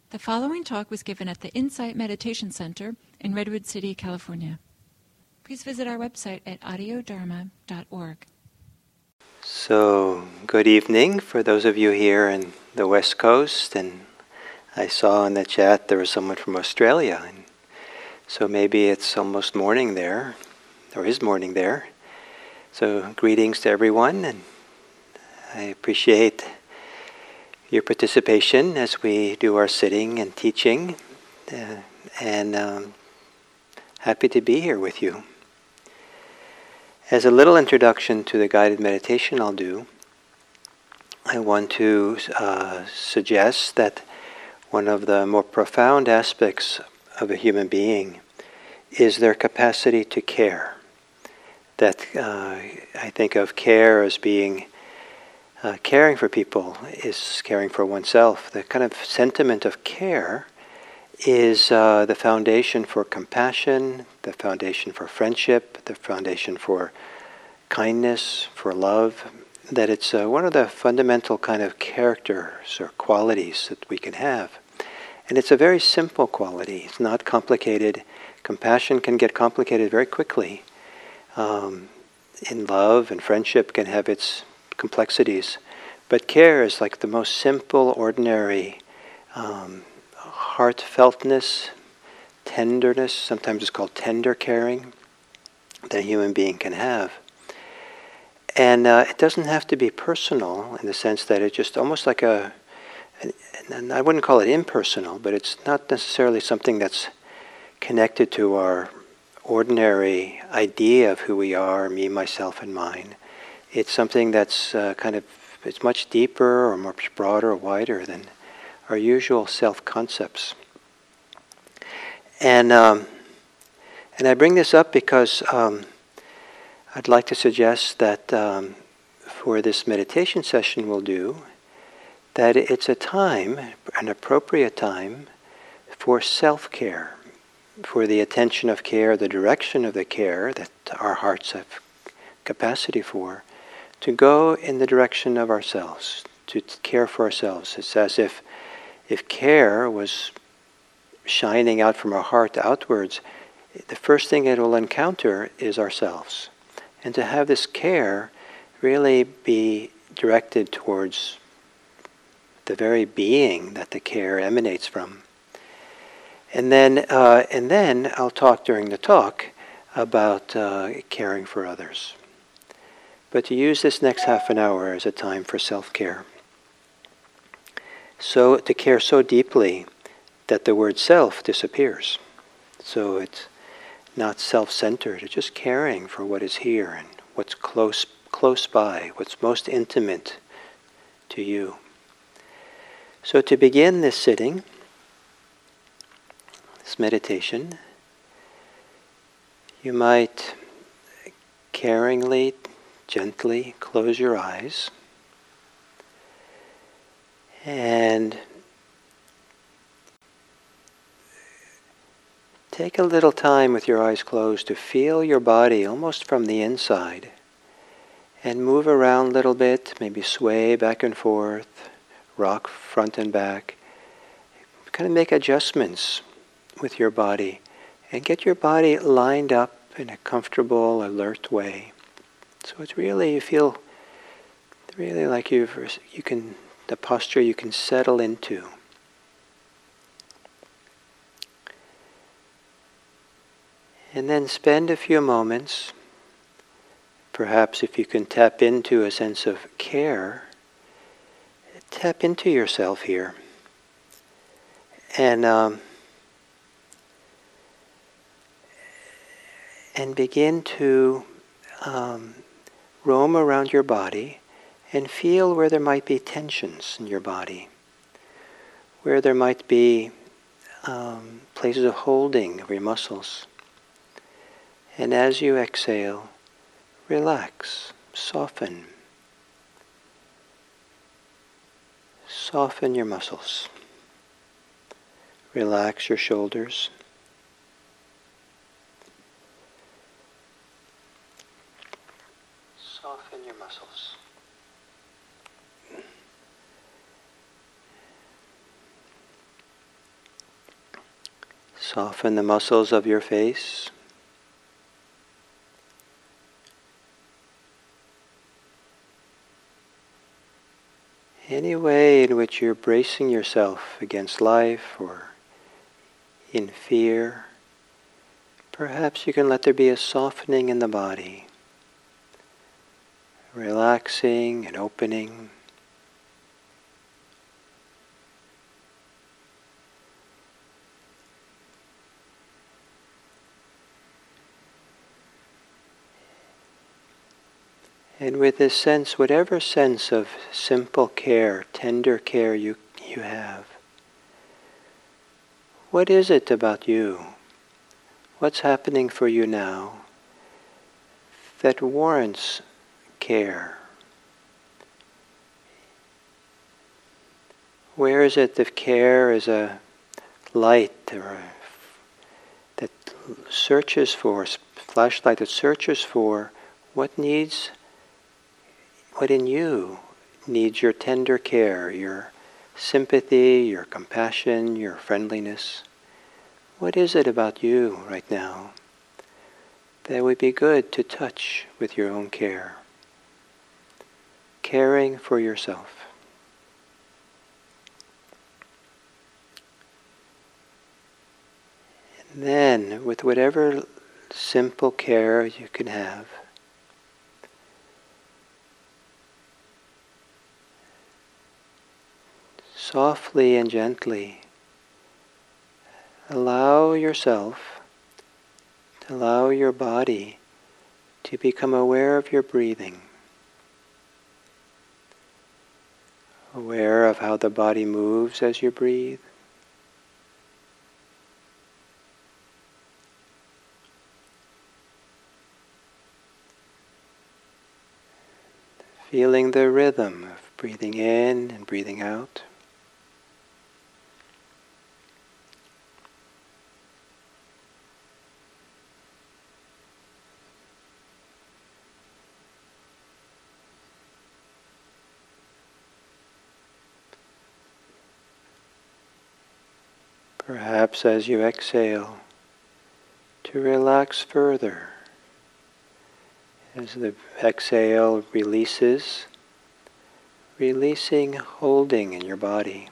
The following talk was given at the Insight Meditation Center in Redwood City, California. Please visit our website at audiodharma.org. So, good evening for those of you here in the West Coast, and I saw in the chat there was someone from Australia, and so maybe it's almost morning there, or is morning there. So, greetings to everyone, and I appreciate your participation as we do our sitting and teaching, and happy to be here with you. As a little introduction to the guided meditation I'll do, I want to suggest that one of the more profound aspects of a human being is their capacity to care. That I think of care as being caring for people is caring for oneself. The kind of sentiment of care is the foundation for compassion, the foundation for friendship, the foundation for kindness, for love. That it's one of the fundamental kind of characters or qualities that we can have. And it's a very simple quality. It's not complicated. Compassion can get complicated very quickly. In love and friendship can have its complexities, but care is like the most simple, ordinary heartfeltness, tenderness, sometimes it's called tender caring, that a human being can have. And it doesn't have to be personal in the sense that it's just almost like and I wouldn't call it impersonal, but it's not necessarily something that's connected to our ordinary idea of who we are, me, myself, and mine. It's something that's it's much deeper or much broader or wider than our usual self-concepts. And I bring this up because I'd like to suggest that for this meditation session we'll do, that it's a time, an appropriate time, for self-care, for the attention of care, the direction of the care that our hearts have capacity for, to go in the direction of ourselves, to care for ourselves. It's as if care was shining out from our heart outwards, the first thing it will encounter is ourselves. And to have this care really be directed towards the very being that the care emanates from. And then I'll talk during the talk about caring for others. But to use this next half an hour as a time for self-care. So to care so deeply that the word self disappears. So it's not self-centered, it's just caring for what is here and what's close by, what's most intimate to you. So to begin this sitting, this meditation, you might caringly, gently close your eyes and take a little time with your eyes closed to feel your body almost from the inside and move around a little bit, maybe sway back and forth, rock front and back. Kind of make adjustments with your body and get your body lined up in a comfortable, alert way. So it's really, you feel really like the posture you can settle into. And then spend a few moments, perhaps if you can tap into a sense of care, tap into yourself here. And begin to roam around your body and feel where there might be tensions in your body, where there might be places of holding of your muscles. And as you exhale, relax, soften. Soften your muscles. Relax your shoulders. Soften your muscles. Soften the muscles of your face. Any way in which you're bracing yourself against life or in fear, perhaps you can let there be a softening in the body, relaxing and opening. And with this sense, whatever sense of simple care, tender care you have, what is it about you? What's happening for you now that warrants care? Where is it that care is a light that searches for, flashlight that searches for what in you needs your tender care, your sympathy, your compassion, your friendliness? What is it about you right now that would be good to touch with your own care? Caring for yourself. And then, with whatever simple care you can have, softly and gently allow yourself, allow your body to become aware of your breathing, aware of how the body moves as you breathe. Feeling the rhythm of breathing in and breathing out. Perhaps as you exhale, to relax further. As the exhale releases, releasing, holding in your body.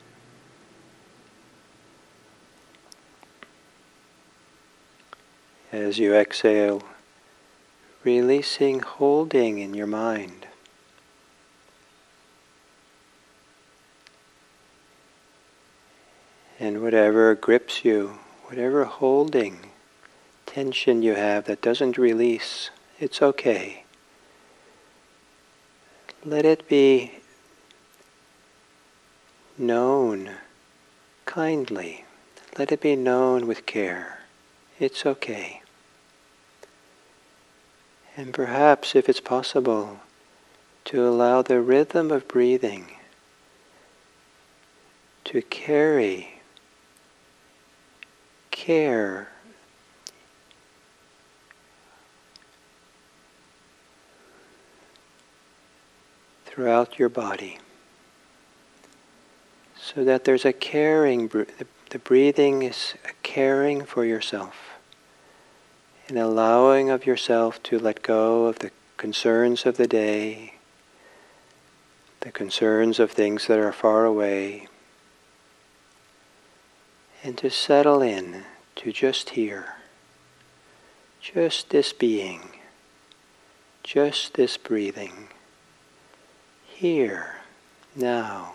As you exhale, releasing, holding in your mind. And whatever grips you, whatever holding, tension you have that doesn't release, it's okay. Let it be known kindly. Let it be known with care. It's okay. And perhaps, if it's possible, to allow the rhythm of breathing to carry care throughout your body, so that there's a caring, the breathing is a caring for yourself, an allowing of yourself to let go of the concerns of the day, the concerns of things that are far away, and to settle in to just here, just this being, just this breathing, here, now.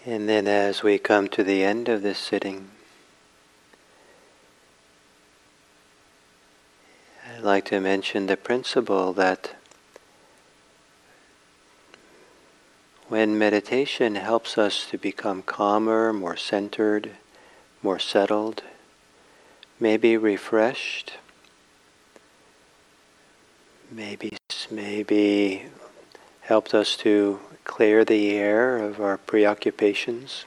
And then as we come to the end of this sitting, I'd like to mention the principle that when meditation helps us to become calmer, more centered, more settled, maybe refreshed, maybe helped us to clear the air of our preoccupations,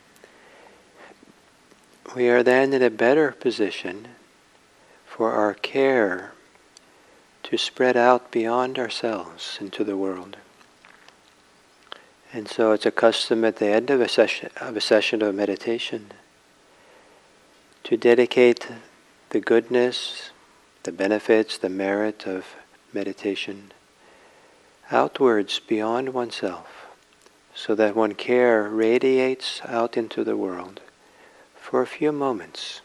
we are then in a better position for our care to spread out beyond ourselves into the world. And so it's a custom at the end of a session of meditation to dedicate the goodness, the benefits, the merit of meditation outwards beyond oneself, so that one care radiates out into the world for a few moments,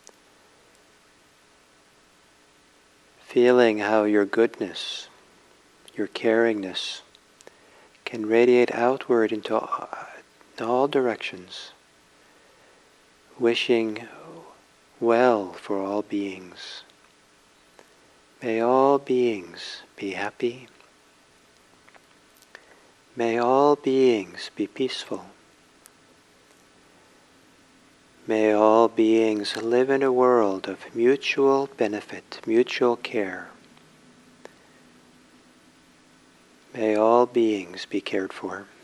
feeling how your goodness, your caringness can radiate outward into all directions, wishing well for all beings. May all beings be happy. May all beings be peaceful. May all beings live in a world of mutual benefit, mutual care. May all beings be cared for.